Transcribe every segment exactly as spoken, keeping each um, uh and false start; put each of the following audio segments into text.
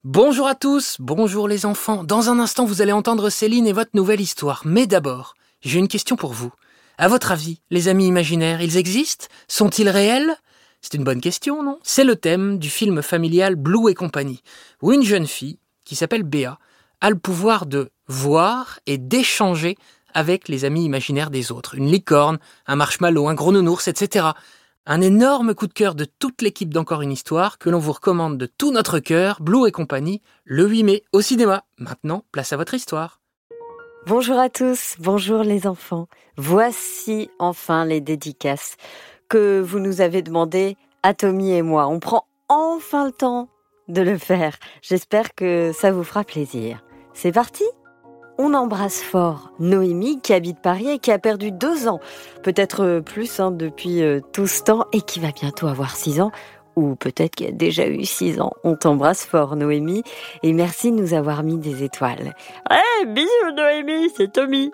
Bonjour à tous, bonjour les enfants. Dans un instant, vous allez entendre Céline et votre nouvelle histoire. Mais d'abord, j'ai une question pour vous. À votre avis, les amis imaginaires, ils existent ? Sont-ils réels ? C'est une bonne question, non ? C'est le thème du film familial Blue et compagnie, où une jeune fille, qui s'appelle Béa, a le pouvoir de voir et d'échanger avec les amis imaginaires des autres. Une licorne, un marshmallow, un gros nounours, et cetera. Un énorme coup de cœur de toute l'équipe d'Encore une histoire que l'on vous recommande de tout notre cœur, Blue et compagnie, le huit mai au cinéma. Maintenant, place à votre histoire. Bonjour à tous, bonjour les enfants. Voici enfin les dédicaces que vous nous avez demandées à Tommy et moi. On prend enfin le temps de le faire. J'espère que ça vous fera plaisir. C'est parti ? On embrasse fort Noémie qui habite Paris et qui a perdu deux ans, peut-être plus hein, depuis euh, tout ce temps et qui va bientôt avoir six ans. Ou peut-être qu'il a déjà eu six ans. On t'embrasse fort, Noémie, et merci de nous avoir mis des étoiles. Eh, hey, bisous, Noémie, c'est Tommy.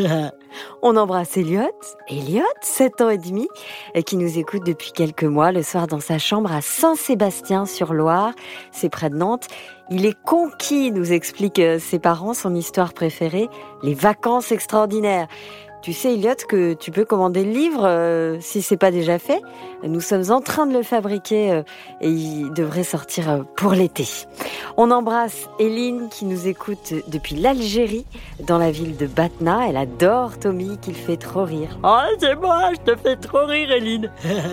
On embrasse Elliot, Elliot, sept ans et demi, qui nous écoute depuis quelques mois, le soir dans sa chambre à Saint-Sébastien-sur-Loire, c'est près de Nantes. Il est conquis, nous explique ses parents, son histoire préférée, les vacances extraordinaires. Tu sais, Elliot, que tu peux commander le livre euh, si c'est pas déjà fait. Nous sommes en train de le fabriquer euh, et il devrait sortir euh, pour l'été. On embrasse Eline qui nous écoute depuis l'Algérie, dans la ville de Batna. Elle adore Tommy qui le fait trop rire. Oh, c'est moi, je te fais trop rire, Eline.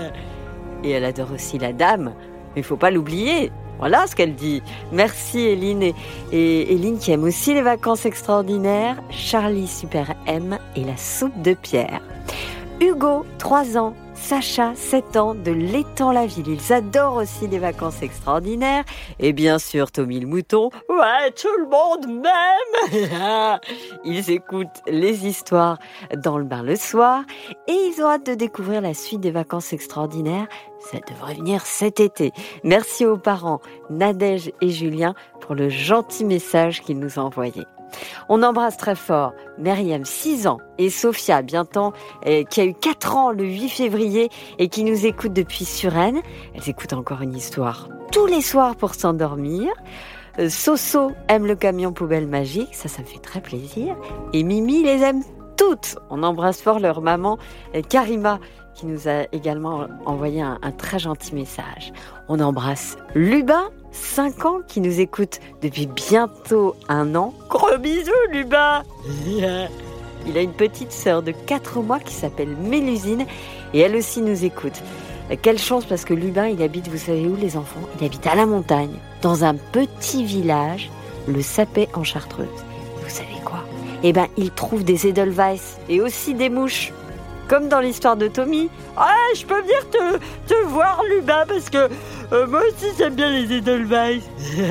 Et elle adore aussi la dame, mais il faut pas l'oublier. Voilà ce qu'elle dit. Merci Eline et, et Eline qui aime aussi les vacances extraordinaires, Charlie Super M et la soupe de Pierre. Hugo, trois ans, Sacha, sept ans, de l'Étang-la-Ville. Ils adorent aussi les vacances extraordinaires. Et bien sûr, Tommy le mouton. Ouais, tout le monde m'aime. Ils écoutent les histoires dans le bain le soir. Et ils ont hâte de découvrir la suite des vacances extraordinaires. Ça devrait venir cet été. Merci aux parents Nadège et Julien pour le gentil message qu'ils nous ont envoyé. On embrasse très fort Myriam, six ans, et Sophia, bientôt, euh, qui a eu quatre ans le huit février et qui nous écoute depuis Suresnes. Elles écoutent encore une histoire tous les soirs pour s'endormir. Euh, Soso aime le camion poubelle magique, ça, ça me fait très plaisir. Et Mimi les aime toutes. On embrasse fort leur maman euh, Karima, qui nous a également envoyé un, un très gentil message. On embrasse Lubin, cinq ans, qui nous écoute depuis bientôt un an. Gros bisous, Lubin. Il a une petite sœur de quatre mois qui s'appelle Mélusine et elle aussi nous écoute. Quelle chance, parce que Lubin, il habite, vous savez où les enfants ? Il habite à la montagne, dans un petit village, le Sapet en Chartreuse. Vous savez quoi ? Eh ben, il trouve des Edelweiss et aussi des mouches. Comme dans l'histoire de Tommy. Ah, je peux venir te, te voir, Lubin, parce que euh, moi aussi j'aime bien les Edelweiss.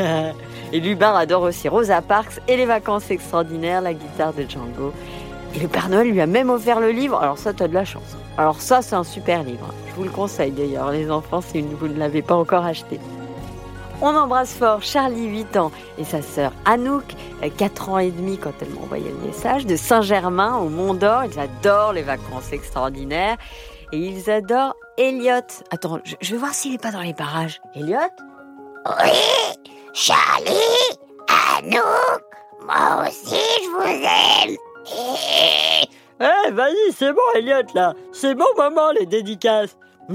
Et Lubin adore aussi Rosa Parks et les vacances extraordinaires, la guitare de Django. Et le Père Noël lui a même offert le livre. Alors ça, t'as de la chance. Alors ça, c'est un super livre. Je vous le conseille d'ailleurs, les enfants, si vous ne l'avez pas encore acheté. On embrasse fort Charlie, huit ans, et sa sœur Anouk, quatre ans et demi quand elle m'a envoyé le message, de Saint-Germain au Mont-d'Or. Ils adorent les vacances extraordinaires et ils adorent Elliot. Attends, je, je vais voir s'il n'est pas dans les parages. Elliot ? Oui, Charlie, Anouk, moi aussi je vous aime. Eh, hey, vas-y, c'est bon Elliot là. C'est bon maman les dédicaces.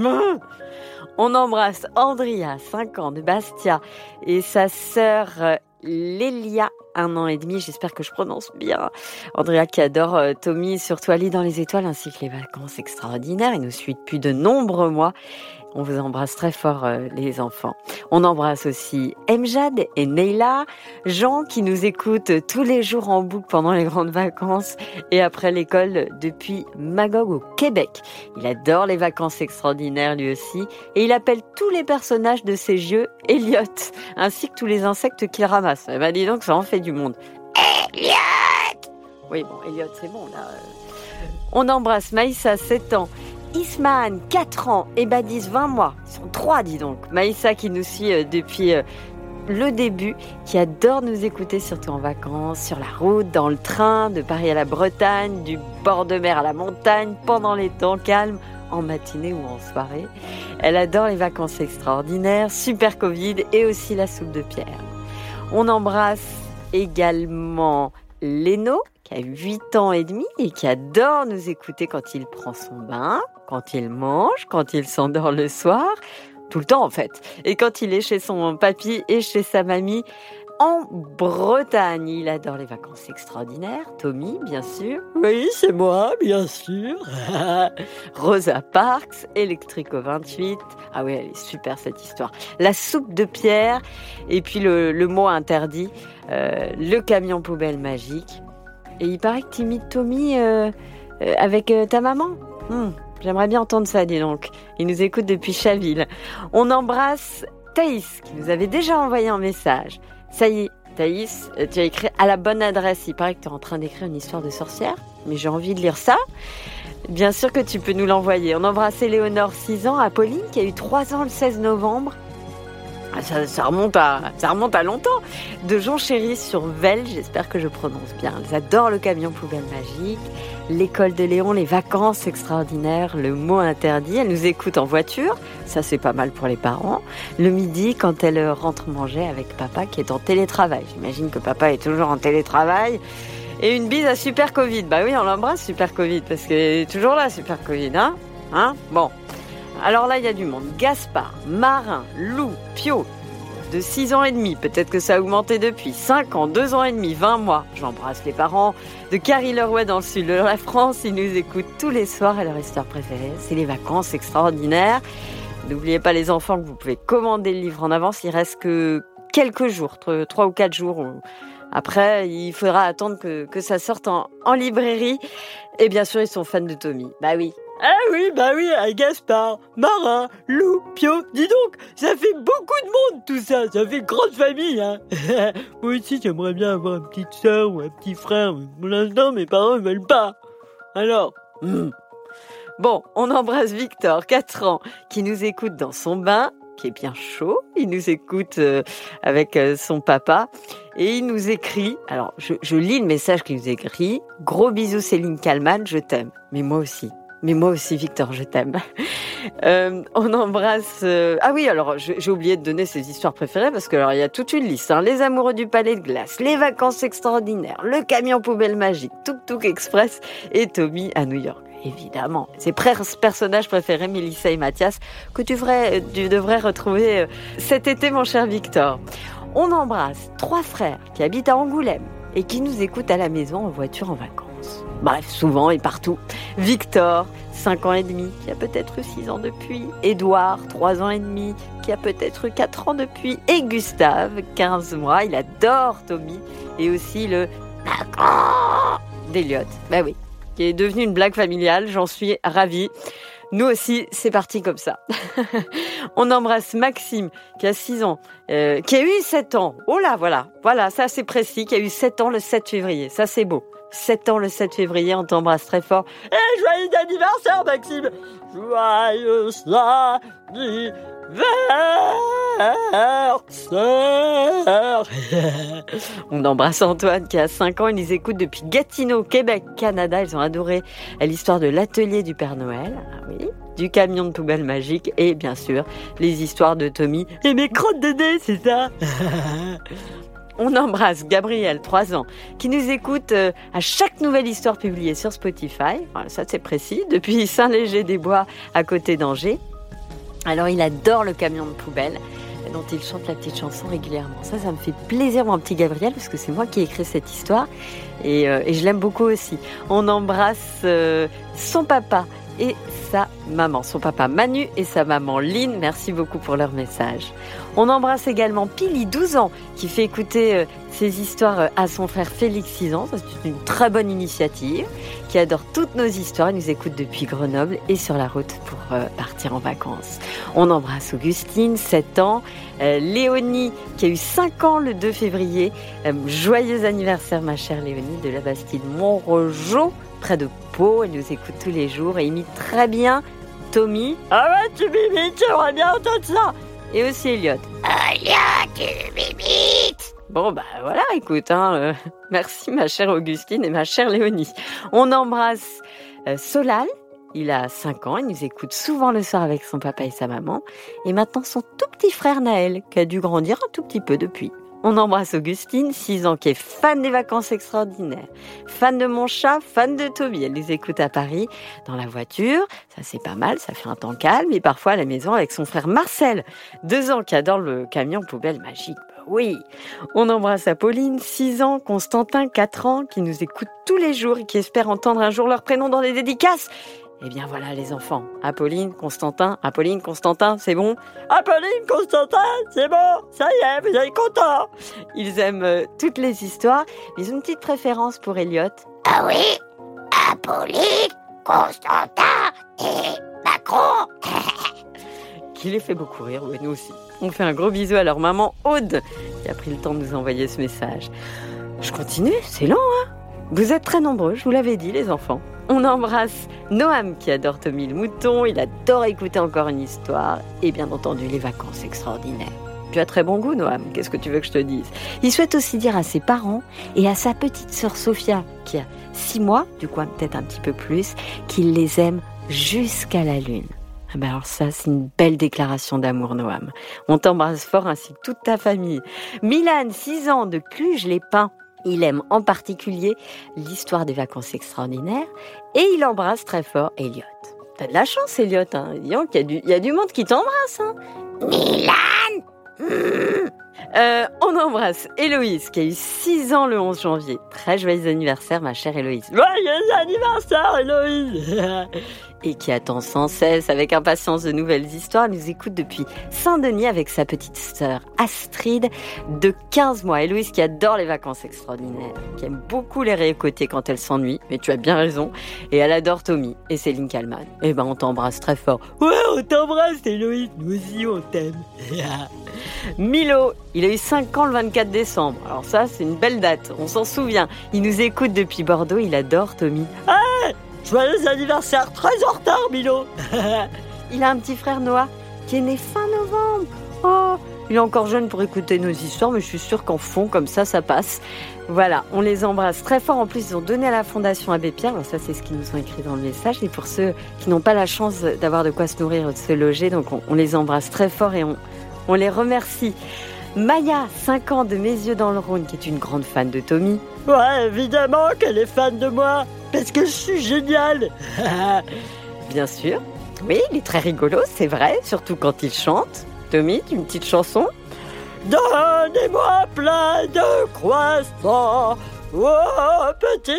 On embrasse Andrea, cinq ans, de Bastia, et sa sœur Lélia, un an et demi. J'espère que je prononce bien. Andrea qui adore euh, Tommy, surtout Ali dans les étoiles, ainsi que les vacances extraordinaires. Il nous suit depuis de nombreux mois. On vous embrasse très fort, euh, les enfants. On embrasse aussi Emjad et Neila, Jean qui nous écoute tous les jours en boucle pendant les grandes vacances et après l'école depuis Magog au Québec. Il adore les vacances extraordinaires lui aussi et il appelle tous les personnages de ses jeux Elliot, ainsi que tous les insectes qu'il ramasse. Eh ben dis donc, ça en fait du monde. Elliot ! Oui, bon, Elliot, c'est bon là. On embrasse Maïssa, sept ans. Isman, quatre ans, et Badis, vingt mois. Ils sont trois, dis donc. Maïssa qui nous suit euh, depuis euh, le début, qui adore nous écouter, surtout en vacances, sur la route, dans le train, de Paris à la Bretagne, du bord de mer à la montagne, pendant les temps calmes, en matinée ou en soirée. Elle adore les vacances extraordinaires, super Covid et aussi la soupe de Pierre. On embrasse également Léno, qui a huit ans et demi et qui adore nous écouter quand il prend son bain, quand il mange, quand il s'endort le soir, tout le temps en fait. Et quand il est chez son papy et chez sa mamie en Bretagne. Il adore les vacances extraordinaires. Tommy, bien sûr. Oui, c'est moi, bien sûr. Rosa Parks, Electrico vingt-huit. Ah oui, elle est super cette histoire. La soupe de pierre. Et puis le, le mot interdit, euh, le camion poubelle magique. Et il paraît que tu imites Tommy euh, euh, avec euh, ta maman. Hum, j'aimerais bien entendre ça, dis donc. Il nous écoute depuis Chaville. On embrasse Thaïs, qui nous avait déjà envoyé un message. Ça y est, Thaïs, tu as écrit à la bonne adresse. Il paraît que tu es en train d'écrire une histoire de sorcière, mais j'ai envie de lire ça. Bien sûr que tu peux nous l'envoyer. On embrasse Éléonore, six ans, Apolline, qui a eu trois ans le seize novembre. Ça, ça, remonte à, ça remonte à longtemps. De Jean Chéri sur Vel, j'espère que je prononce bien. Elles adorent le camion poubelle magique, l'école de Léon, les vacances extraordinaires, le mot interdit. Elles nous écoutent en voiture, ça c'est pas mal pour les parents. Le midi, quand elles rentrent manger avec papa qui est en télétravail. J'imagine que papa est toujours en télétravail. Et une bise à Super Covid. Bah oui, on l'embrasse Super Covid, parce qu'il est toujours là, Super Covid, hein, hein Bon. Alors là, il y a du monde. Gaspard, Marin, Lou, Pio, de six ans et demi. Peut-être que ça a augmenté depuis. cinq ans, deux ans et demi, vingt mois. J'embrasse les parents de Carrie Leroy dans le sud de la France. Ils nous écoutent tous les soirs et leur histoire préférée, c'est les vacances extraordinaires. N'oubliez pas les enfants que vous pouvez commander le livre en avance. Il reste que quelques jours, trois ou quatre jours. Après, il faudra attendre que, que ça sorte en, en librairie. Et bien sûr, ils sont fans de Tommy. Bah oui. Ah oui, bah oui, Gaspard, Marin, Lou, Pio, dis donc, ça fait beaucoup de monde tout ça, ça fait une grande famille, hein. Moi aussi, j'aimerais bien avoir une petite sœur ou un petit frère, mais pour l'instant, mes parents ne veulent pas. Alors, mmh. Bon, on embrasse Victor, quatre ans, qui nous écoute dans son bain, qui est bien chaud. Il nous écoute euh, avec euh, son papa et il nous écrit, alors je, je lis le message qu'il nous écrit, « Gros bisous Céline Kallmann, je t'aime. » Mais moi aussi. Mais moi aussi, Victor, je t'aime. Euh, on embrasse... Euh... Ah oui, alors, j'ai oublié de donner ses histoires préférées parce que alors il y a toute une liste. Hein. Les amoureux du palais de glace, les vacances extraordinaires, le camion poubelle magique, Tuk Tuk Express et Tommy à New York. Évidemment. Ses personnages préférés, Mélissa et Mathias, que tu, ferais, tu devrais retrouver cet été, mon cher Victor. On embrasse trois frères qui habitent à Angoulême et qui nous écoutent à la maison en voiture en vacances. Bref, souvent et partout. Victor, cinq ans et demi, qui a peut-être eu six ans depuis. Édouard, trois ans et demi, qui a peut-être eu quatre ans depuis. Et Gustave, quinze mois, il adore Tommy. Et aussi le d'Eliott. Ben oui, qui est devenu une blague familiale, j'en suis ravie. Nous aussi, c'est parti comme ça. On embrasse Maxime, qui a six ans, euh, qui a eu sept ans. Oh là, voilà, voilà, ça c'est précis, qui a eu sept ans le sept février. Ça c'est beau. sept ans le sept février, on t'embrasse très fort. Et eh, joyeux anniversaire, Maxime! Joyeux anniversaire! On embrasse Antoine qui a cinq ans, il nous écoute depuis Gatineau, Québec, Canada. Ils ont adoré l'histoire de l'atelier du Père Noël, ah oui, du camion de poubelle magique et bien sûr les histoires de Tommy et mes crottes de nez, c'est ça. On embrasse Gabriel, trois ans, qui nous écoute euh, à chaque nouvelle histoire publiée sur Spotify. Voilà, ça c'est précis, depuis Saint-Léger-des-Bois à côté d'Angers. Alors il adore le camion de poubelle dont il chante la petite chanson régulièrement. Ça, ça me fait plaisir, mon petit Gabriel, parce que c'est moi qui ai écrit cette histoire et, euh, et je l'aime beaucoup aussi. On embrasse euh, son papa et sa maman, son papa Manu et sa maman Lynn. Merci beaucoup pour leur message. On embrasse également Pili, douze ans, qui fait écouter euh, ses histoires euh, à son frère Félix, six ans. C'est une très bonne initiative, qui adore toutes nos histoires. Il nous écoute depuis Grenoble et sur la route pour euh, partir en vacances. On embrasse Augustine, sept ans, euh, Léonie, qui a eu cinq ans le deux février. Euh, joyeux anniversaire, ma chère Léonie, de la Bastide Montrejeau, près de Pau. Elle nous écoute tous les jours et imite très bien Tommy. Ah ouais, tu m'imites, j'aimerais bien entendre ça. Et aussi Eliott. Eliott, tu m'imites. Bon, bah voilà, écoute, hein, euh, merci ma chère Augustine et ma chère Léonie. On embrasse euh, Solal, il a cinq ans, il nous écoute souvent le soir avec son papa et sa maman. Et maintenant son tout petit frère Naël, qui a dû grandir un tout petit peu depuis. On embrasse Augustine, six ans, qui est fan des vacances extraordinaires, fan de mon chat, fan de Toby. Elle les écoute à Paris, dans la voiture. Ça, c'est pas mal, ça fait un temps calme. Et parfois à la maison avec son frère Marcel, deux ans, qui adore le camion poubelle magique. Bah oui. On embrasse Apolline, six ans, Constantin, quatre ans, qui nous écoute tous les jours et qui espère entendre un jour leur prénom dans les dédicaces. Eh bien voilà les enfants, Apolline, Constantin, Apolline, Constantin, c'est bon? Apolline, Constantin, c'est bon, ça y est, vous êtes contents. Ils aiment euh, toutes les histoires, mais ils ont une petite préférence pour Elliot. Ah oui, Apolline, Constantin et Macron. Qui les fait beaucoup rire, oui, nous aussi. On fait un gros bisou à leur maman Aude, qui a pris le temps de nous envoyer ce message. Je continue, c'est long, hein? Vous êtes très nombreux, je vous l'avais dit les enfants. On embrasse Noam qui adore Tommy le mouton, il adore écouter encore une histoire et bien entendu les vacances extraordinaires. Tu as très bon goût Noam, qu'est-ce que tu veux que je te dise? Il souhaite aussi dire à ses parents et à sa petite sœur Sophia qui a six mois, du coup peut-être un petit peu plus, qu'il les aime jusqu'à la lune. Ah ben alors ça, c'est une belle déclaration d'amour, Noam. On t'embrasse fort ainsi que toute ta famille. Milan, six ans, de Cluj-les-Pins. Il aime en particulier l'histoire des vacances extraordinaires et il embrasse très fort Elliot. T'as de la chance, Elliot. Hein. Il y a du, il y a du monde qui t'embrasse. Hein. Milan. Mmh. Euh, on embrasse Héloïse qui a eu six ans le onze janvier. Très joyeux anniversaire, ma chère Héloïse. Joyeux anniversaire, Héloïse. Et qui attend sans cesse avec impatience de nouvelles histoires. Elle nous écoute depuis Saint-Denis avec sa petite sœur Astrid de quinze mois. Héloïse qui adore les vacances extraordinaires, qui aime beaucoup les réécouter quand elle s'ennuie, mais tu as bien raison. Et elle adore Tommy et Céline Kallmann. Eh ben on t'embrasse très fort. Ouais, on t'embrasse Héloïse, nous aussi on t'aime. Milo, il a eu cinq ans le vingt-quatre décembre. Alors ça, c'est une belle date, on s'en souvient. Il nous écoute depuis Bordeaux, il adore Tommy. Ah, joyeux anniversaire, très en retard, Milo. Il a un petit frère Noah qui est né fin novembre. Oh, il est encore jeune pour écouter nos histoires, mais je suis sûre qu'en fond, comme ça, ça passe. Voilà, on les embrasse très fort. En plus, ils ont donné à la Fondation Abbé Pierre. Alors ça, c'est ce qu'ils nous ont écrit dans le message. Et pour ceux qui n'ont pas la chance d'avoir de quoi se nourrir, de se loger, donc on, on les embrasse très fort et on, on les remercie. Maya, cinq ans, de Mes yeux dans le Rhône, qui est une grande fan de Tommy. Ouais, évidemment qu'elle est fan de moi, parce que je suis génial. Bien sûr. Oui, il est très rigolo, c'est vrai, surtout quand il chante. Tommy, une petite chanson? Donnez-moi plein de croissants au petit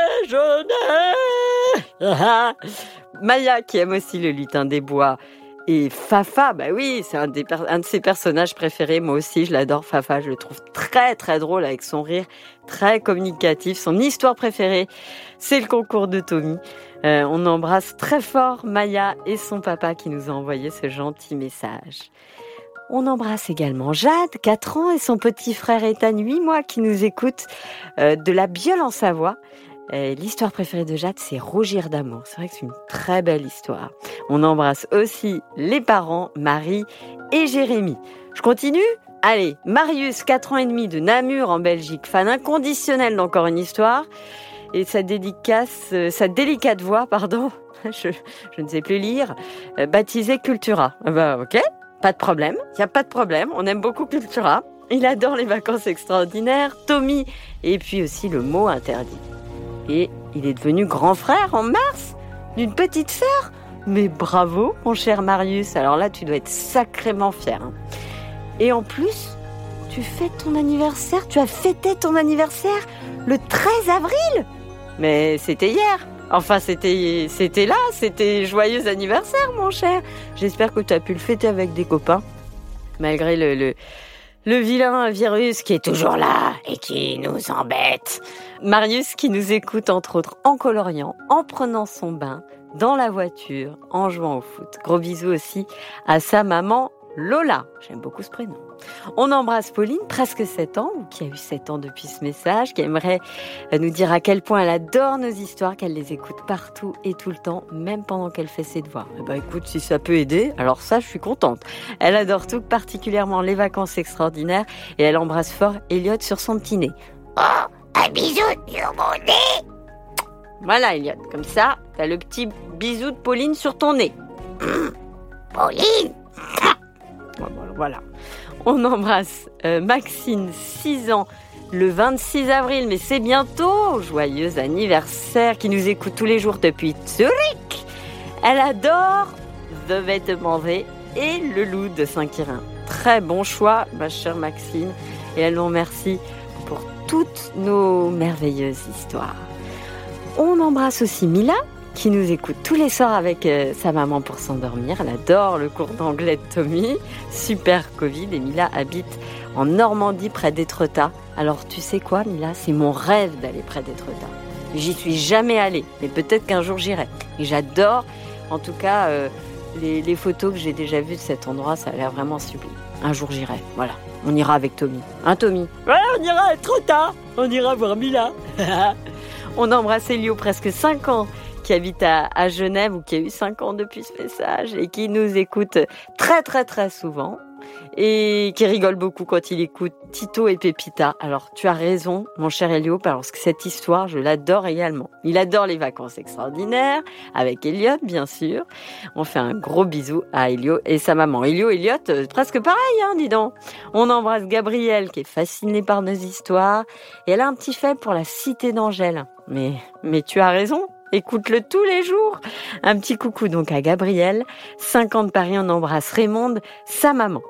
déjeuner. Maya, qui aime aussi le lutin des bois. Et Fafa, bah oui, c'est un, des per- un de ses personnages préférés. Moi aussi, je l'adore, Fafa. Je le trouve très, très drôle avec son rire, très communicatif. Son histoire préférée, c'est le concours de Tommy. Euh, on embrasse très fort Maya et son papa qui nous a envoyé ce gentil message. On embrasse également Jade, quatre ans, et son petit frère Ethan, huit mois, qui nous écoute euh, de la Bieule en Savoie. Et l'histoire préférée de Jade, c'est Rougir d'amour. C'est vrai que c'est une très belle histoire. On embrasse aussi les parents, Marie et Jérémy. Je continue ? Allez, Marius, quatre ans et demi, de Namur en Belgique, fan inconditionnel d'Encore une histoire. Et sa dédicace, euh, sa délicate voix, pardon, je, je ne sais plus lire, euh, baptisée Cultura. Ah bah ok, pas de problème, il n'y a pas de problème, on aime beaucoup Cultura. Il adore les vacances extraordinaires, Tommy, et puis aussi le mot interdit. Et il est devenu grand frère en mars d'une petite sœur. Mais bravo, mon cher Marius. Alors là, tu dois être sacrément fier. Hein. Et en plus, tu fêtes ton anniversaire. Tu as fêté ton anniversaire le treize avril. Mais c'était hier. Enfin, c'était, c'était là. C'était joyeux anniversaire, mon cher. J'espère que tu as pu le fêter avec des copains. Malgré le... le Le vilain virus qui est toujours là et qui nous embête. Marius qui nous écoute entre autres en coloriant, en prenant son bain, dans la voiture, en jouant au foot. Gros bisous aussi à sa maman Lola. J'aime beaucoup ce prénom. On embrasse Pauline, presque sept ans, ou qui a eu sept ans depuis ce message, qui aimerait nous dire à quel point elle adore nos histoires, qu'elle les écoute partout et tout le temps, même pendant qu'elle fait ses devoirs. Eh ben écoute, si ça peut aider, alors ça, je suis contente. Elle adore tout, particulièrement les vacances extraordinaires, et elle embrasse fort Elliot sur son petit nez. Oh, un bisou sur mon nez. Voilà, Elliot, comme ça, t'as le petit bisou de Pauline sur ton nez. Mmh. Pauline. Voilà. On embrasse euh, Maxine, six ans, le vingt-six avril, mais c'est bientôt. Joyeux anniversaire, qui nous écoute tous les jours depuis Zurich. Elle adore The Vêtement V et Le Loup de Saint-Quirin. Très bon choix, ma chère Maxine, et elle nous remercie pour toutes nos merveilleuses histoires. On embrasse aussi Mila, qui nous écoute tous les soirs avec euh, sa maman pour s'endormir. Elle adore le cours d'anglais de Tommy. Super Covid. Et Mila habite en Normandie, près d'Étretat. Alors, tu sais quoi, Mila? C'est mon rêve d'aller près d'Étretat. J'y suis jamais allée, mais peut-être qu'un jour j'irai. Et j'adore, en tout cas, euh, les, les photos que j'ai déjà vues de cet endroit. Ça a l'air vraiment sublime. Un jour j'irai. Voilà. On ira avec Tommy. Hein, Tommy? Ouais, on ira à Étretat. On ira voir Mila. On embrasse Elio, presque cinq ans, qui habite à, à Genève ou qui a eu cinq ans depuis ce message et qui nous écoute très très très souvent et qui rigole beaucoup quand il écoute Tito et Pépita. Alors tu as raison mon cher Elio, parce que cette histoire je l'adore également. Il adore les vacances extraordinaires avec Elliot bien sûr. On fait un gros bisou à Elio et sa maman. Elio, Elliot, euh, presque pareil hein, dis donc. On embrasse Gabrielle qui est fascinée par nos histoires et elle a un petit fait pour la cité d'Angèle. Mais, mais tu as raison. Écoute-le tous les jours. Un petit coucou donc à Gabrielle, cinq ans de Paris. On embrasse Raymonde, sa maman.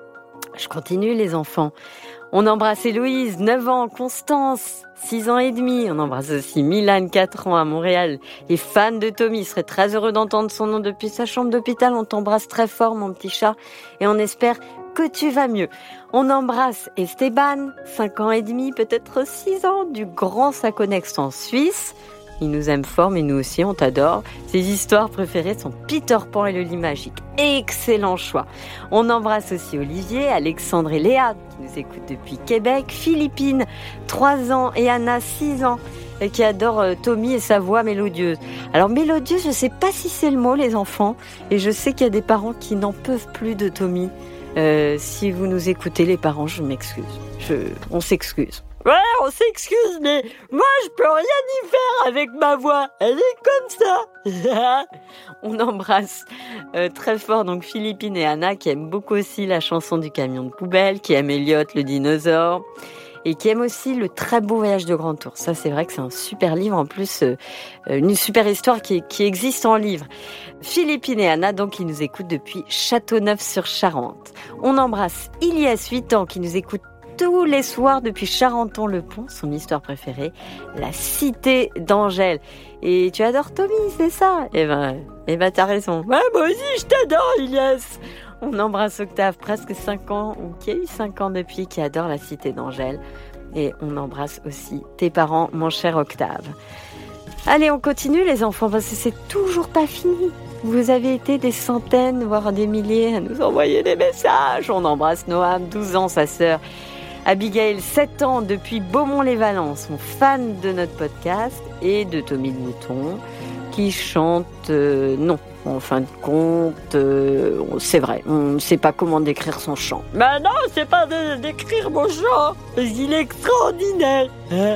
Je continue les enfants. On embrasse Héloïse, neuf ans, Constance, six ans et demi. On embrasse aussi Milan, quatre ans à Montréal. Les fans de Tommy, il serait très heureux d'entendre son nom depuis sa chambre d'hôpital. On t'embrasse très fort mon petit chat et on espère que tu vas mieux. On embrasse Esteban, cinq ans et demi, peut-être six ans, du Grand Saconnex en Suisse. Il nous aime fort, mais nous aussi, on t'adore. Ses histoires préférées sont Peter Pan et le lit magique. Excellent choix. On embrasse aussi Olivier, Alexandre et Léa, qui nous écoutent depuis Québec, Philippine, trois ans, et Anna, six ans, qui adore Tommy et sa voix mélodieuse. Alors, mélodieuse, je ne sais pas si c'est le mot, les enfants, et je sais qu'il y a des parents qui n'en peuvent plus de Tommy. Euh, si vous nous écoutez, les parents, je m'excuse. Je... On s'excuse. Ouais, on s'excuse, mais moi, je peux rien y faire avec ma voix. Elle est comme ça. On embrasse euh, très fort donc Philippine et Anna qui aiment beaucoup aussi la chanson du camion de poubelle, qui aiment Elliot le dinosaure et qui aiment aussi le très beau voyage de Grand Ours. Ça, c'est vrai que c'est un super livre. En plus, euh, une super histoire qui, qui existe en livre. Philippine et Anna, donc, qui nous écoutent depuis Châteauneuf-sur-Charente. On embrasse Ilias, huit ans, qui nous écoute tous les soirs depuis Charenton-le-Pont, son histoire préférée, la cité d'Angèle. Et tu adores Tommy, c'est ça? Eh ben, eh ben t'as raison. Ouais, moi aussi, je t'adore, Ilias. On embrasse Octave, presque cinq ans, ou qui a eu cinq ans depuis, qui adore la cité d'Angèle. Et on embrasse aussi tes parents, mon cher Octave. Allez, on continue les enfants, parce que c'est toujours pas fini. Vous avez été des centaines, voire des milliers à nous envoyer des messages. On embrasse Noam, douze ans, sa sœur Abigail, sept ans, depuis Beaumont-les-Valence, sont fans de notre podcast et de Tommy le Mouton, qui chante... Euh, non, en fin de compte, euh, c'est vrai, on ne sait pas comment décrire son chant. Bah non, c'est pas de décrire mon chant, parce qu'il est extraordinaire.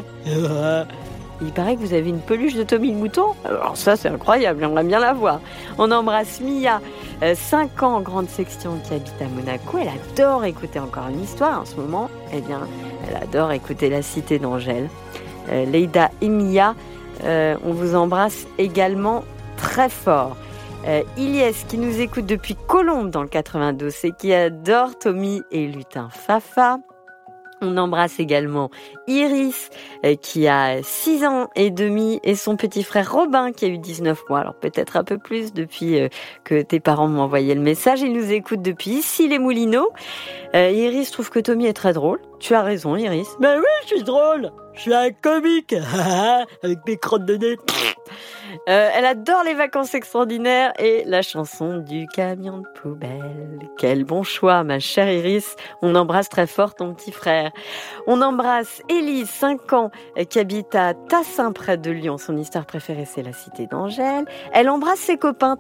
Il paraît que vous avez une peluche de Tommy le Mouton. Alors ça, c'est incroyable, j'aimerais bien la voir. On embrasse Mia, euh, cinq ans, grande section, qui habite à Monaco. Elle adore écouter encore une histoire en ce moment. Eh bien, elle adore écouter la cité d'Angèle. Euh, Leïda et Mia, euh, on vous embrasse également très fort. Euh, Iliès, qui nous écoute depuis Colombes dans le quatre-vingt-douze et qui adore Tommy et Lutin Fafa. On embrasse également Iris, euh, qui a six ans et demi, et son petit frère Robin, qui a eu dix-neuf mois. Alors peut-être un peu plus depuis euh, que tes parents m'ont envoyé le message. Ils nous écoutent depuis ici les Moulineaux. Euh, Iris trouve que Tommy est très drôle. Tu as raison, Iris. Ben oui, je suis drôle. Je suis un comique. Avec mes crottes de nez. Euh, elle adore les vacances extraordinaires et la chanson du camion de poubelle. Quel bon choix, ma chère Iris. On embrasse très fort ton petit frère. On embrasse Élise, cinq ans, qui habite à Tassin, près de Lyon. Son histoire préférée, c'est la cité d'Angèle. Elle embrasse ses copains, tiens.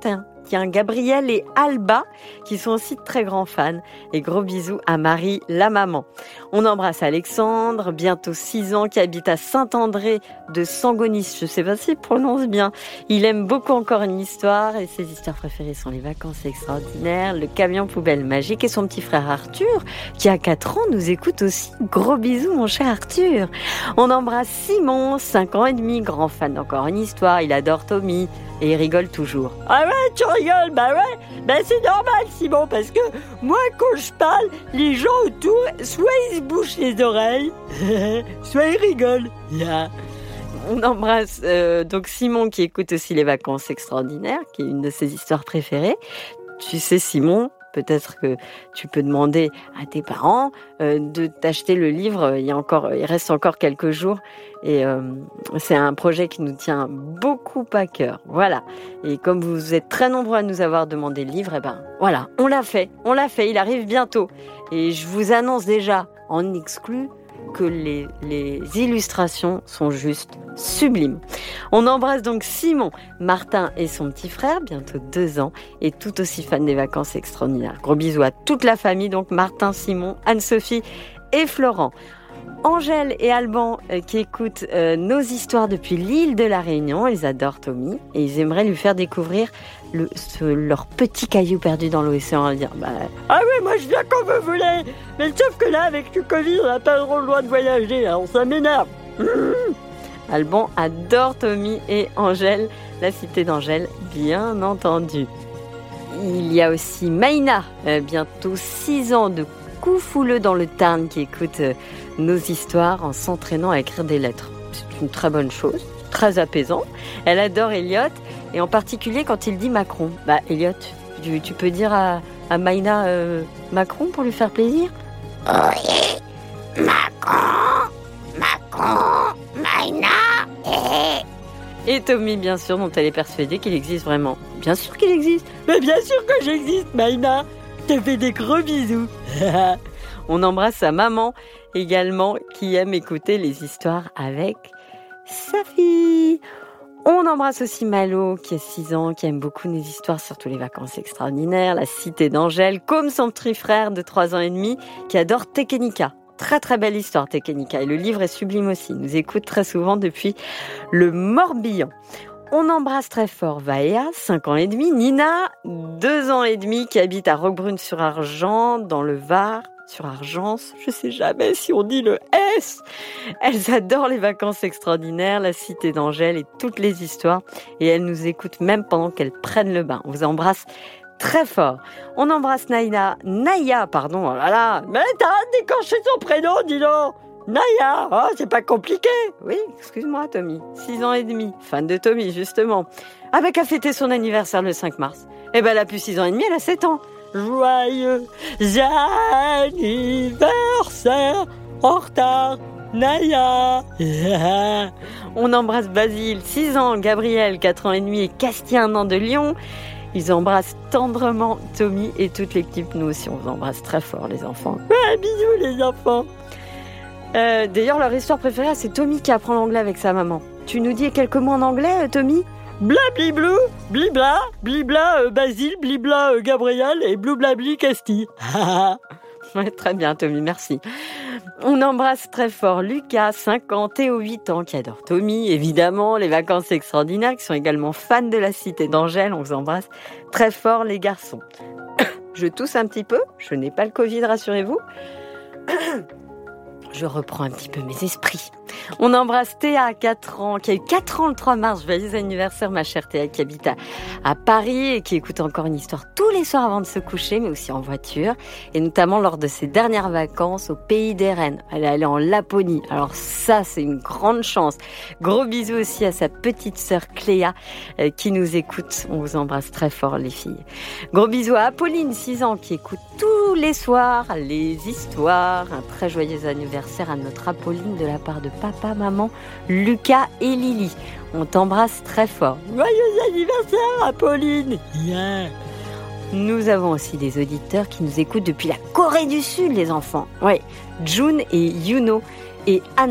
Bastien, Gabriel et Alba, qui sont aussi de très grands fans. Et gros bisous à Marie, la maman. On embrasse Alexandre, bientôt six ans, qui habite à Saint-André de Sangonis. Je sais pas s'il prononce bien. Il aime beaucoup encore une histoire et ses histoires préférées sont les vacances extraordinaires, le camion poubelle magique et son petit frère Arthur, qui a quatre ans, nous écoute aussi. Gros bisous, mon cher Arthur. On embrasse Simon, cinq ans et demi, grand fan d'encore une histoire. Il adore Tommy et il rigole toujours. Ah ouais, tu rigoles, bah ouais, bah c'est normal Simon, parce que moi quand je parle, les gens autour, soit ils se bouchent les oreilles, soit ils rigolent. Yeah. On embrasse euh, donc Simon qui écoute aussi les vacances extraordinaires, qui est une de ses histoires préférées. Tu sais Simon, peut-être que tu peux demander à tes parents euh, de t'acheter le livre. Il y a encore, il reste encore quelques jours et euh, c'est un projet qui nous tient beaucoup à cœur. Voilà. Et comme vous êtes très nombreux à nous avoir demandé le livre, eh ben voilà, on l'a fait, on l'a fait. Il arrive bientôt et je vous annonce déjà en exclu que les, les illustrations sont juste sublimes. On embrasse donc Simon, Martin et son petit frère, bientôt deux ans, et tout aussi fan des vacances extraordinaires. Gros bisous à toute la famille, donc Martin, Simon, Anne-Sophie et Florent. Angèle et Alban euh, qui écoutent euh, nos histoires depuis l'île de la Réunion. Ils adorent Tommy et ils aimeraient lui faire découvrir le, ce, leur petit caillou perdu dans l'océan Indien. Bah, ah oui, moi je viens quand vous voulez. Mais sauf que là, avec le Covid, on n'a pas trop le droit de voyager. Alors ça m'énerve. Mmh. Alban adore Tommy et Angèle, la cité d'Angèle, bien entendu. Il y a aussi Maïna, euh, bientôt six ans de Coufouleux dans le Tarn, qui écoute euh, nos histoires en s'entraînant à écrire des lettres. C'est une très bonne chose, très apaisant. Elle adore Elliot, et en particulier quand il dit Macron. Bah Elliot, tu, tu peux dire à, à Maïna euh, Macron pour lui faire plaisir ? Oui, Macron, Macron, Maïna et... Et Tommy, bien sûr, dont elle est persuadée qu'il existe vraiment. Bien sûr qu'il existe. Mais bien sûr que j'existe, Maïna. Je te fais des gros bisous. On embrasse sa maman également, qui aime écouter les histoires avec sa fille. On embrasse aussi Malo, qui a six ans, qui aime beaucoup nos histoires, surtout les vacances extraordinaires, la cité d'Angèle, comme son petit frère de trois ans et demi, qui adore Tekenika. Très très belle histoire, Tekenika. Et le livre est sublime aussi. Il nous écoute très souvent depuis le Morbihan. On embrasse très fort Vaea, cinq ans et demi, Nina, deux ans et demi, qui habite à Roquebrune-sur-Argent, dans le Var, sur Argence, je sais jamais si on dit le S. Elles adorent les vacances extraordinaires, la cité d'Angèle et toutes les histoires, et elles nous écoutent même pendant qu'elles prennent le bain. On vous embrasse très fort. On embrasse Naïna, Naya, pardon, oh là là, mais t'arrêtes d'écorcher son prénom, dis donc. Naya, oh, c'est pas compliqué. Oui, excuse-moi Tommy, six ans et demi, fan de Tommy justement. Avec qu'à fêter son anniversaire le cinq mars. Eh ben elle a plus six ans et demi, elle a sept ans. Joyeux anniversaire en retard, Naya. On embrasse Basile, six ans, Gabriel, quatre ans et demi et Castien, un an de Lyon. Ils embrassent tendrement Tommy et toute l'équipe. Nous aussi, on vous embrasse très fort les enfants. Ouais, bisous les enfants. Euh, d'ailleurs, leur histoire préférée, c'est Tommy qui apprend l'anglais avec sa maman. Tu nous dis quelques mots en anglais, euh, Tommy ? Blabliblou, blibla, blibla, euh, Basile, blibla, euh, Gabriel et bloublabli, Castille. Ouais, très bien, Tommy, merci. On embrasse très fort Lucas, cinq ans, Théo, huit ans, qui adore Tommy, évidemment, les vacances extraordinaires, qui sont également fans de la cité d'Angèle. On vous embrasse très fort, les garçons. Je tousse un petit peu, je n'ai pas le Covid, rassurez-vous. Je reprends un petit peu mes esprits. On embrasse Théa, quatre ans, qui a eu quatre ans le trois mars. Joyeux anniversaire, ma chère Théa, qui habite à, à Paris et qui écoute encore une histoire tous les soirs avant de se coucher, mais aussi en voiture. Et notamment lors de ses dernières vacances au pays des Rennes. Elle est allée en Laponie. Alors ça, c'est une grande chance. Gros bisous aussi à sa petite sœur Cléa, euh, qui nous écoute. On vous embrasse très fort, les filles. Gros bisous à Apolline, six ans, qui écoute tous les soirs les histoires. Un très joyeux anniversaire à notre Apolline de la part de papa, maman, Lucas et Lily. On t'embrasse très fort. Joyeux anniversaire, Apolline. Yeah. Nous avons aussi des auditeurs qui nous écoutent depuis la Corée du Sud, les enfants. Oui, June et Yuno et Anna.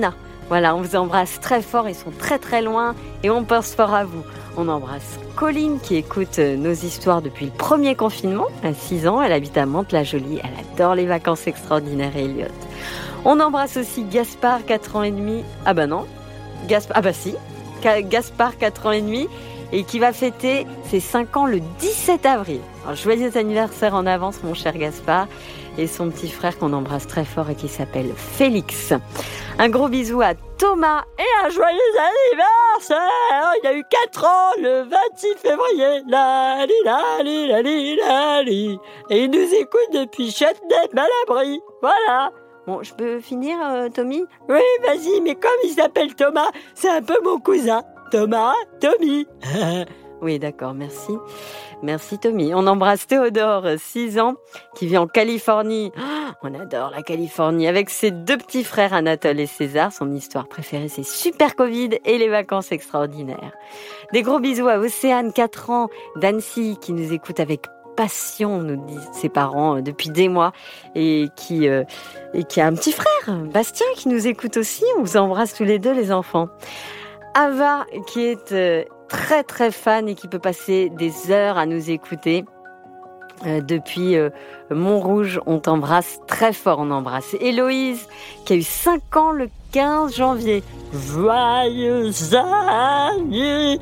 Voilà, on vous embrasse très fort, ils sont très très loin et on pense fort à vous. On embrasse Colline qui écoute nos histoires depuis le premier confinement, à six ans, elle habite à Mantes-la-Jolie, elle adore les vacances extraordinaires et Elliot. On embrasse aussi Gaspard, quatre ans et demi, ah bah non, Gaspard, ah bah si, Gaspard, quatre ans et demi, et qui va fêter ses cinq ans le dix-sept avril. Alors, joyeux anniversaire en avance mon cher Gaspard, et son petit frère qu'on embrasse très fort et qui s'appelle Félix. Un gros bisou à Thomas et un joyeux anniversaire. Il a eu quatre ans le vingt-six février. La li la li la li la li. Et il nous écoute depuis Châtenay-Malabry. Voilà. Bon, je peux finir, euh, Tommy ? Oui, vas-y, mais comme il s'appelle Thomas, c'est un peu mon cousin. Thomas, Tommy. Oui, d'accord, merci. Merci Tommy. On embrasse Théodore, six ans, qui vit en Californie. Oh, on adore la Californie. Avec ses deux petits frères Anatole et César. Son histoire préférée, c'est Super Covid et les vacances extraordinaires. Des gros bisous à Océane, quatre ans, d'Annecy, qui nous écoute avec passion, nous disent ses parents, euh, depuis des mois, et qui, euh, et qui a un petit frère, Bastien, qui nous écoute aussi. On vous embrasse tous les deux, les enfants. Ava, qui est euh, très très fan et qui peut passer des heures à nous écouter euh, depuis euh, Montrouge. On t'embrasse très fort, on embrasse Héloïse, qui a eu cinq ans le quinze janvier. Joyeux anniversaire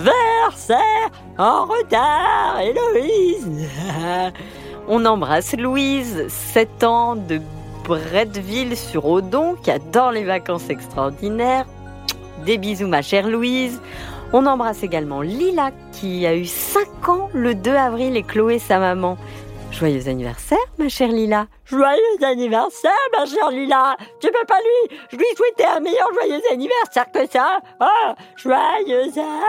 en retard, Héloïse. On embrasse Louise, sept ans, de Bretteville-sur-Odon, qui adore les vacances extraordinaires. Des bisous ma chère Louise. On embrasse également Lila qui a eu cinq ans le deux avril et Chloé sa maman. Joyeux anniversaire ma chère Lila. Joyeux anniversaire ma chère Lila. Tu peux pas lui, je lui souhaiter un meilleur joyeux anniversaire que ça. Oh, joyeux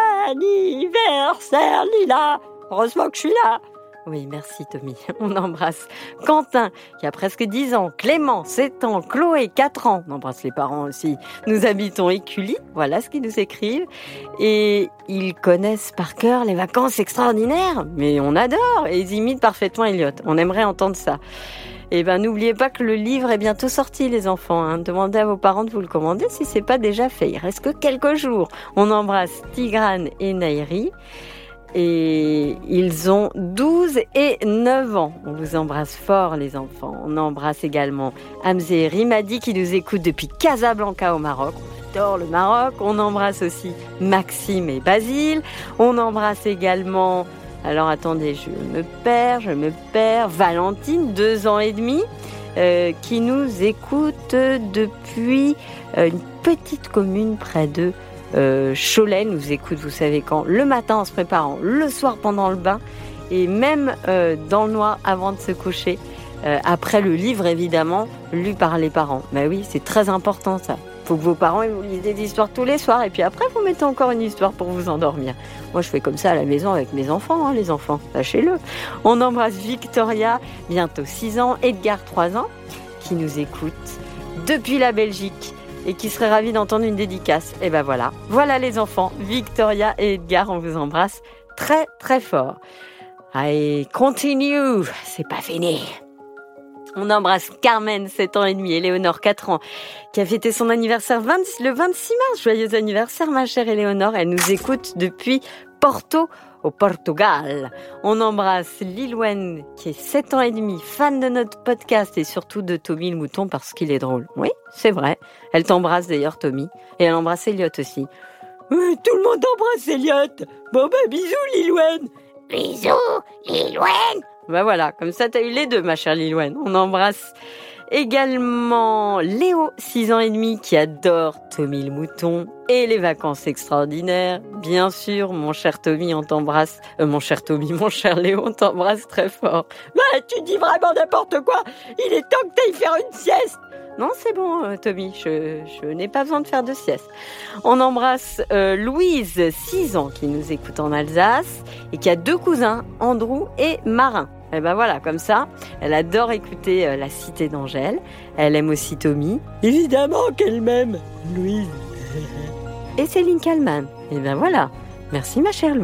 anniversaire Lila. Heureusement que je suis là. Oui, merci Tommy. On embrasse Quentin, qui a presque dix ans, Clément, sept ans, Chloé, quatre ans. On embrasse les parents aussi. Nous habitons Écully, voilà ce qu'ils nous écrivent. Et ils connaissent par cœur les vacances extraordinaires. Mais on adore et ils imitent parfaitement Elliot. On aimerait entendre ça. Et ben n'oubliez pas que le livre est bientôt sorti, les enfants. Hein. Demandez à vos parents de vous le commander si c'est pas déjà fait. Il reste que quelques jours. On embrasse Tigrane et Nairi. Et ils ont douze et neuf ans. On vous embrasse fort, les enfants. On embrasse également Hamzé et Rimadi qui nous écoutent depuis Casablanca au Maroc. On adore le Maroc. On embrasse aussi Maxime et Basile. On embrasse également... Alors attendez, je me perds, je me perds. Valentine, deux ans et demi, euh, qui nous écoute depuis euh, une petite commune près de Euh, Cholet. Nous écoute, vous savez quand, le matin en se préparant, le soir pendant le bain et même euh, dans le noir avant de se coucher, euh, après le livre évidemment lu par les parents. Ben oui, c'est très important ça. Faut que vos parents ils vous lisent des histoires tous les soirs et puis après vous mettez encore une histoire pour vous endormir. Moi je fais comme ça à la maison avec mes enfants, hein, les enfants, sachez-le. On embrasse Victoria, bientôt six ans, Edgar, trois ans, qui nous écoute depuis la Belgique et qui serait ravi d'entendre une dédicace. Et ben voilà, voilà les enfants, Victoria et Edgar, on vous embrasse très très fort. Allez, continue, c'est pas fini. On embrasse Carmen, sept ans et demi, et Léonore, quatre ans, qui a fêté son anniversaire vingt, le vingt-six mars. Joyeux anniversaire ma chère Éléonore, elle nous écoute depuis Porto, au Portugal. On embrasse Lilouen, qui est sept ans et demi, fan de notre podcast et surtout de Tommy le mouton parce qu'il est drôle. Oui, c'est vrai. Elle t'embrasse d'ailleurs, Tommy. Et elle embrasse Elliot aussi. Oui, tout le monde embrasse Elliot. Bon bah bisous, Lilouen. Bisous, Lilouen. Bah voilà, comme ça t'as eu les deux, ma chère Lilouen. On embrasse également Léo, six ans et demi, qui adore Tommy le mouton et les vacances extraordinaires. Bien sûr, mon cher Tommy, on t'embrasse. Euh, mon cher Tommy, mon cher Léo, on t'embrasse très fort. Bah, tu dis vraiment n'importe quoi. Il est temps que t'ailles faire une sieste. Non, c'est bon, euh, Tommy, je, je n'ai pas besoin de faire de sieste. On embrasse euh, Louise, six ans, qui nous écoute en Alsace et qui a deux cousins, Andrew et Marin. Et ben voilà, comme ça, elle adore écouter euh, La Cité d'Angèle. Elle aime aussi Tommy. Évidemment qu'elle m'aime, Louise. Et Céline Kallmann. Et ben voilà. Merci ma chère Louise.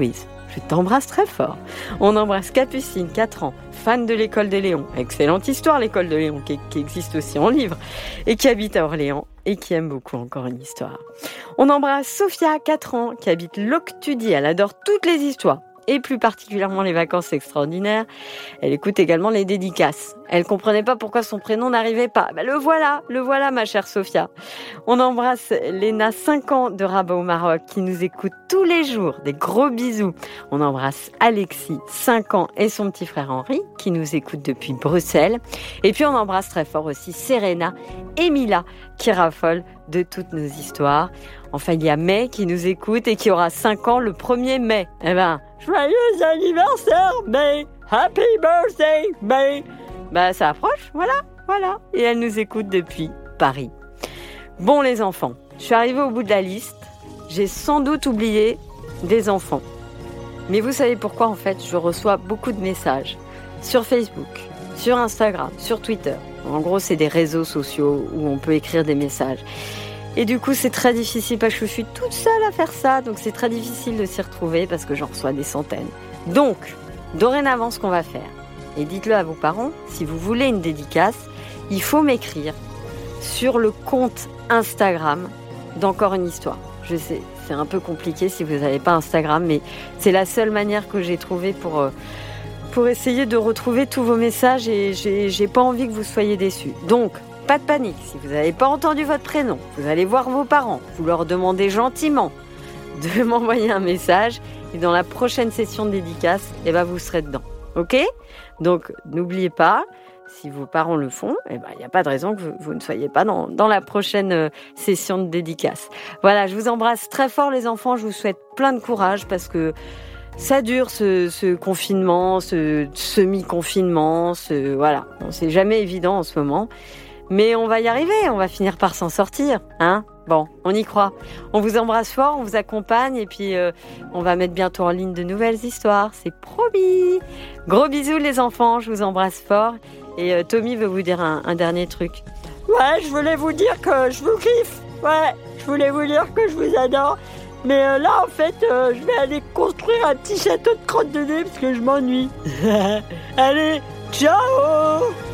Je t'embrasse très fort. On embrasse Capucine, quatre ans, fan de l'école de Léon. Excellente histoire, l'école de Léon, qui, qui existe aussi en livre, et qui habite à Orléans, et qui aime beaucoup encore une histoire. On embrasse Sophia, quatre ans, qui habite Loctudie. Elle adore toutes les histoires, et plus particulièrement les vacances extraordinaires. Elle écoute également les dédicaces. Elle comprenait pas pourquoi son prénom n'arrivait pas. Ben le voilà, le voilà ma chère Sophia. On embrasse Léna, cinq ans, de Rabat au Maroc, qui nous écoute tous les jours. Des gros bisous. On embrasse Alexis, cinq ans, et son petit frère Henri, qui nous écoute depuis Bruxelles. Et puis on embrasse très fort aussi Serena et Mila, qui raffolent de toutes nos histoires. Enfin, il y a May qui nous écoute et qui aura cinq ans le premier mai. Eh ben, joyeux anniversaire, May! Happy birthday, May! Bah, ça approche, voilà, voilà. Et elle nous écoute depuis Paris. Bon, les enfants, je suis arrivée au bout de la liste. J'ai sans doute oublié des enfants. Mais vous savez pourquoi, en fait, je reçois beaucoup de messages sur Facebook, sur Instagram, sur Twitter. En gros, c'est des réseaux sociaux où on peut écrire des messages. Et du coup, c'est très difficile parce que je suis toute seule à faire ça. Donc, c'est très difficile de s'y retrouver parce que j'en reçois des centaines. Donc, dorénavant, ce qu'on va faire, et dites-le à vos parents, si vous voulez une dédicace, il faut m'écrire sur le compte Instagram d'Encore une histoire. Je sais, c'est un peu compliqué si vous n'avez pas Instagram, mais c'est la seule manière que j'ai trouvée pour, euh, pour essayer de retrouver tous vos messages et j'ai, j'ai pas envie que vous soyez déçus. Donc, pas de panique, si vous n'avez pas entendu votre prénom, vous allez voir vos parents, vous leur demandez gentiment de m'envoyer un message et dans la prochaine session de dédicace, eh ben, vous serez dedans. Ok ? Donc, n'oubliez pas, si vos parents le font, eh ben, il n'y a pas de raison que vous, vous ne soyez pas dans, dans la prochaine euh, session de dédicace. Voilà, je vous embrasse très fort les enfants, je vous souhaite plein de courage parce que ça dure ce, ce confinement, ce semi-confinement, ce, voilà, bon, c'est jamais évident en ce moment. Mais on va y arriver, on va finir par s'en sortir, hein ? Bon, on y croit. On vous embrasse fort, on vous accompagne et puis euh, on va mettre bientôt en ligne de nouvelles histoires, c'est promis. Gros bisous les enfants, je vous embrasse fort. Et euh, Tommy veut vous dire un, un dernier truc. Ouais, je voulais vous dire que je vous kiffe. Ouais, je voulais vous dire que je vous adore. Mais euh, là, en fait, euh, je vais aller construire un petit château de crotte de nez parce que je m'ennuie. Allez, ciao!